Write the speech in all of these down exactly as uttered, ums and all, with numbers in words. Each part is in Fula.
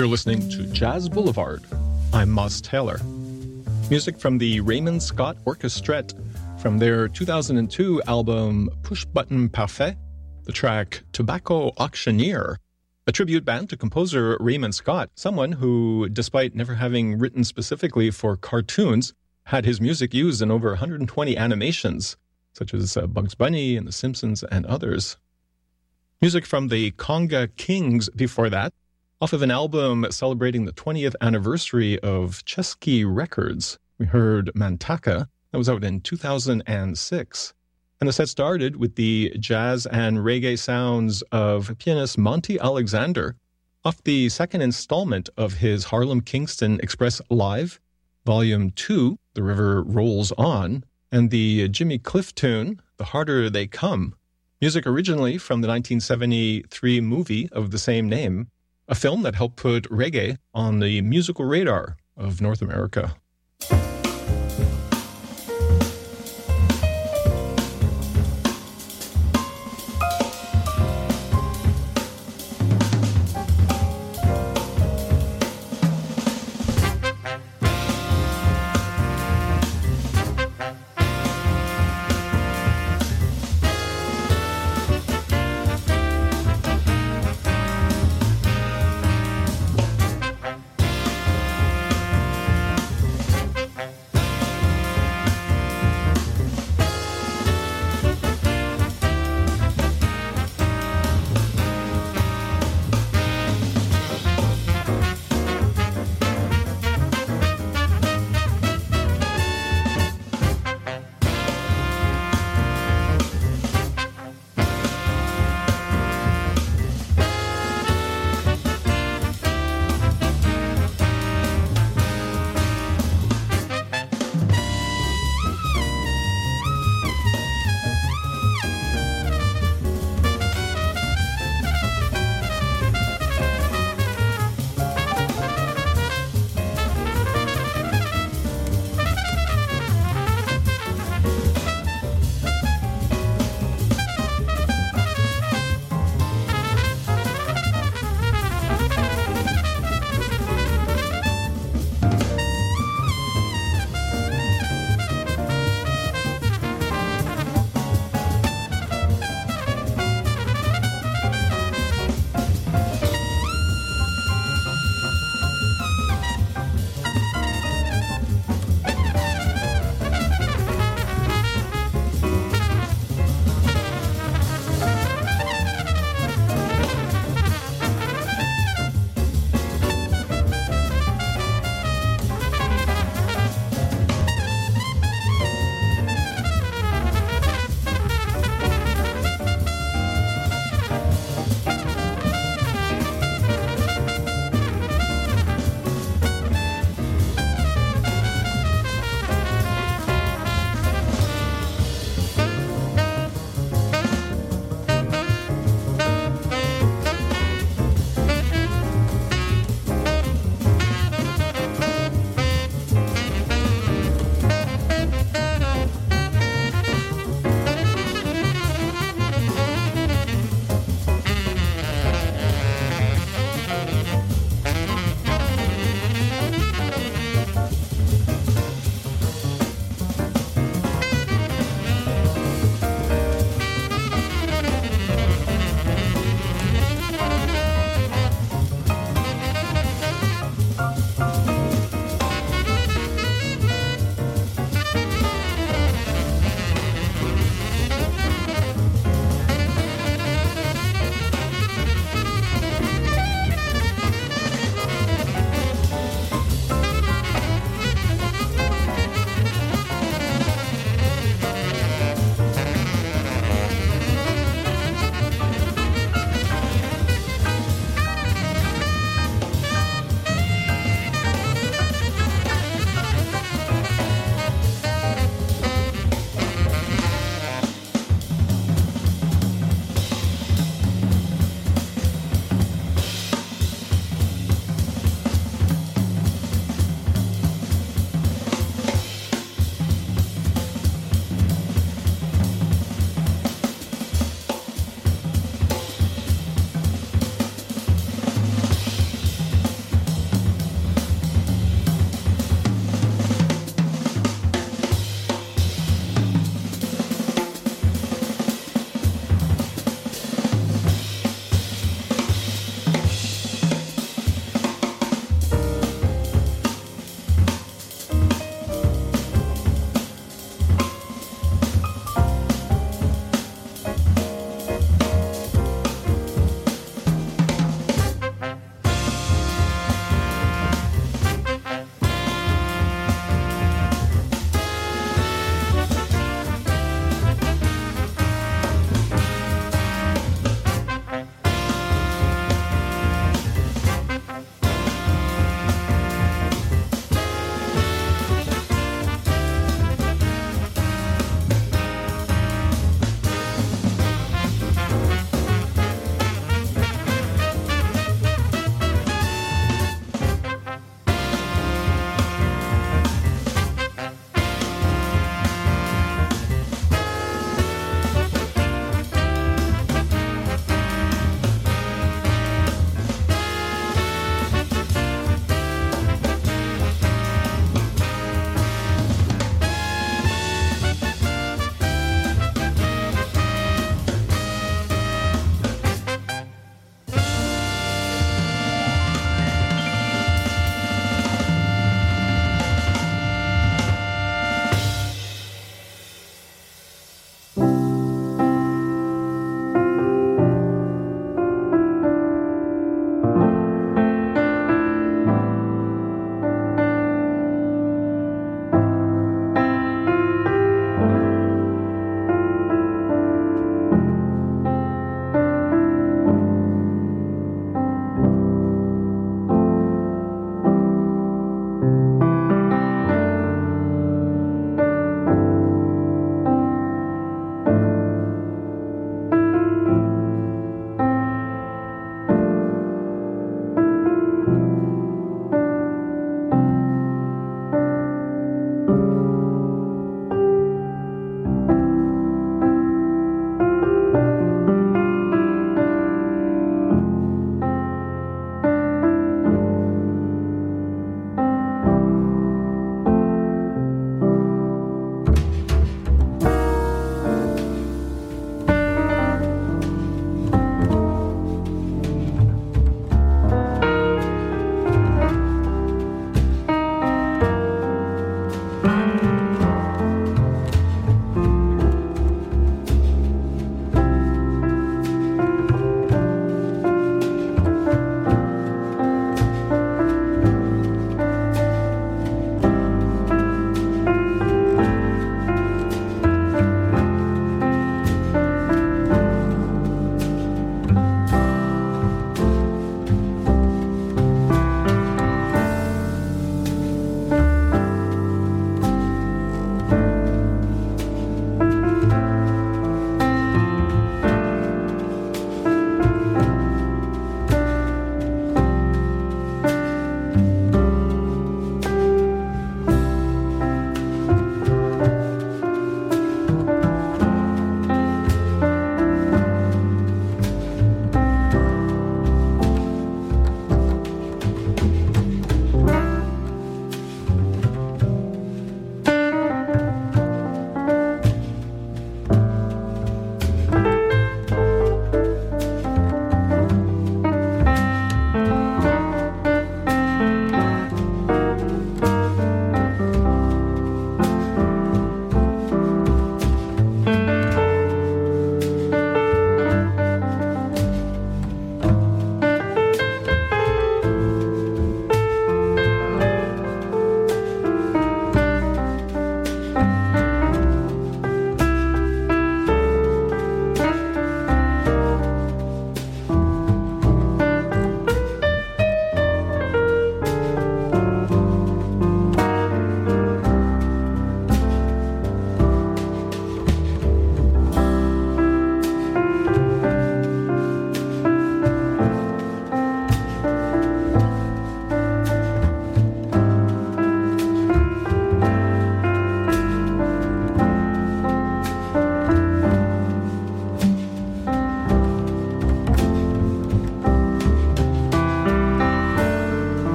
You're listening to Jazz Boulevard. I'm Moss Taylor. Music from the Raymond Scott Orchestrette from their two thousand two album Push Button Parfait, the track Tobacco Auctioneer, a tribute band to composer Raymond Scott, someone who, despite never having written specifically for cartoons, had his music used in over one hundred twenty animations, such as uh, Bugs Bunny and The Simpsons and others. Music from the Conga Kings before that, off of an album celebrating the twentieth anniversary of Chesky Records. We heard Mantaka, that was out in two thousand six. And the set started with the jazz and reggae sounds of pianist Monty Alexander off the second installment of his Harlem Kingston Express Live, Volume two, The River Rolls On, and the Jimmy Cliff tune, The Harder They Come. Music originally from the nineteen seventy-three movie of the same name, a film that helped put reggae on the musical radar of North America.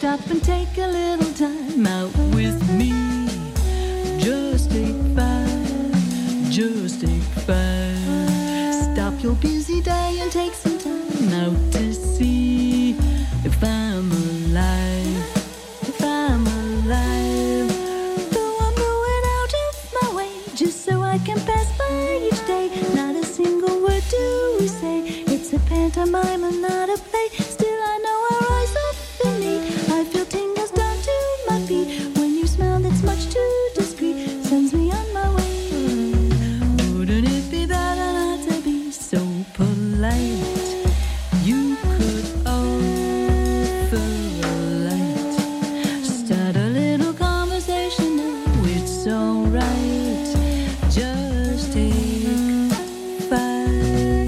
stop and take a little time out with me? Just take five, just take five. Stop your busy day and take some time out to see if I'm alive, if I'm alive. Though I'm going out of my way just so I can pass by each day. Not a single word do we say. It's a pantomime and not a play. Still I know our eyes often meet. I feel tingles down to my feet. When you smile that's much too discreet, sends me on my way. Wouldn't it be better not to be so polite? You could offer a light. Start a little conversation now, it's alright. Just take five.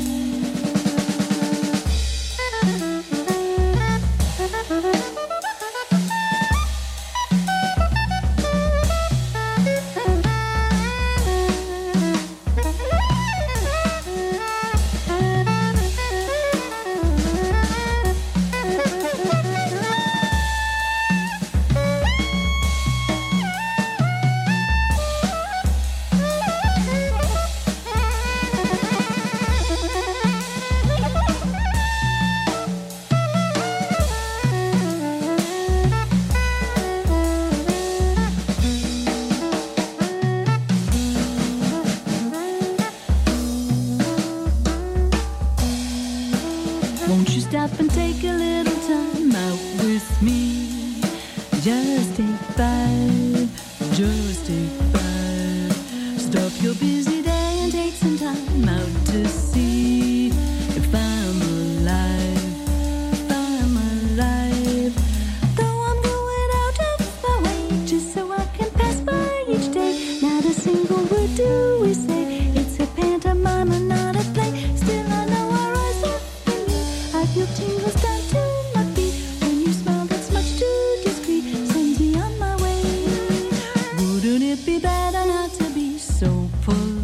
Won't you stop and take a little time out with me? Just take five, just take five. Stop your busy day and take some time out to see if I'm alive, if I'm alive. Though I'm going out of my way just so I can pass by each day. Not a single word do we say. It's a pantomime and not a play. Still I know our eyes often meet. I feel tingles down to my feet. When you smile that's much too discreet, sends me on my way. Wouldn't it be better not to be so polite?